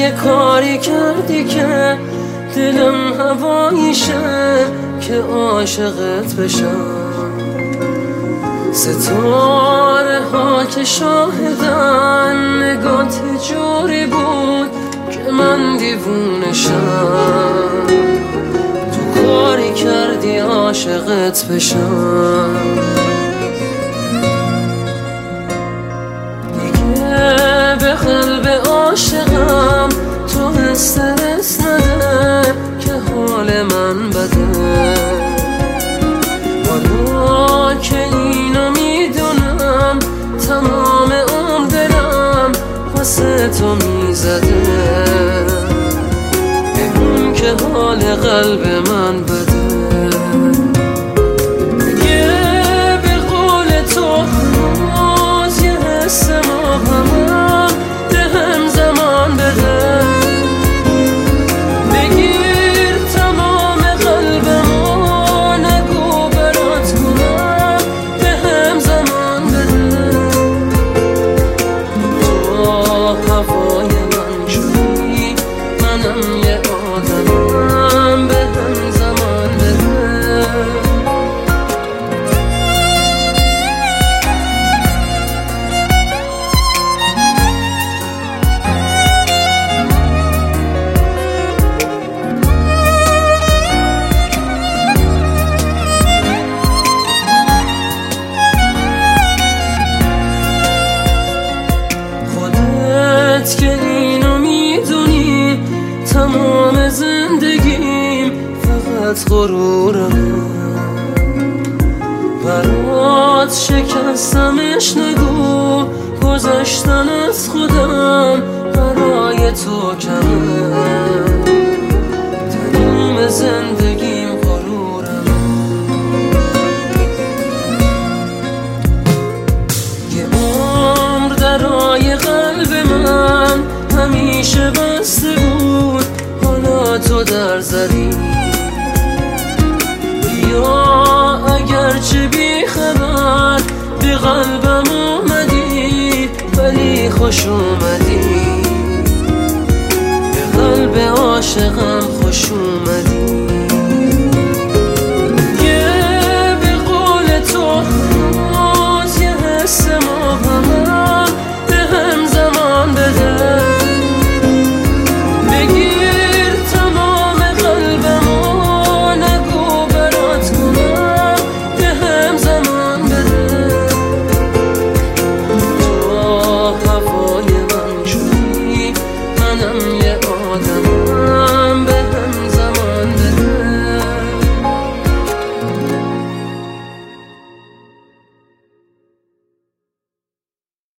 یه کاری کردی که دلم هواییشه که عاشقت بشم. ستاره ها که شاهدن نگات جوری بود که من دیوونشم. تو کاری کردی عاشقت بشم. دیگه به قلب عاشقم تو استرس نده که حال من بده. حالا که اینو میدونم تمام عمر دلم واسه تو میزده. بگم که حال قلب من بده. دیگه به قول تو هنوز یه حس مبهمم بهم زمان بده. بگیر تمام قلبمو نگو برات کنم بهم زمان بده. تو هوای من شدی منم یه آدمم بهم زمان بده. که اینو میدونی تمام زندگیم فقط غرورم. برات شکستمش نگو گذشتن از خودم برای تو کمه. تمام زندگیم غرورم. یه عمر درای قلب من همیشه بسته بود حالا تو در زدی. بیا اگرچه بی خبر به قلبم اومدی ولی خوش اومدی. به قلب عاشقم خوش اومدی.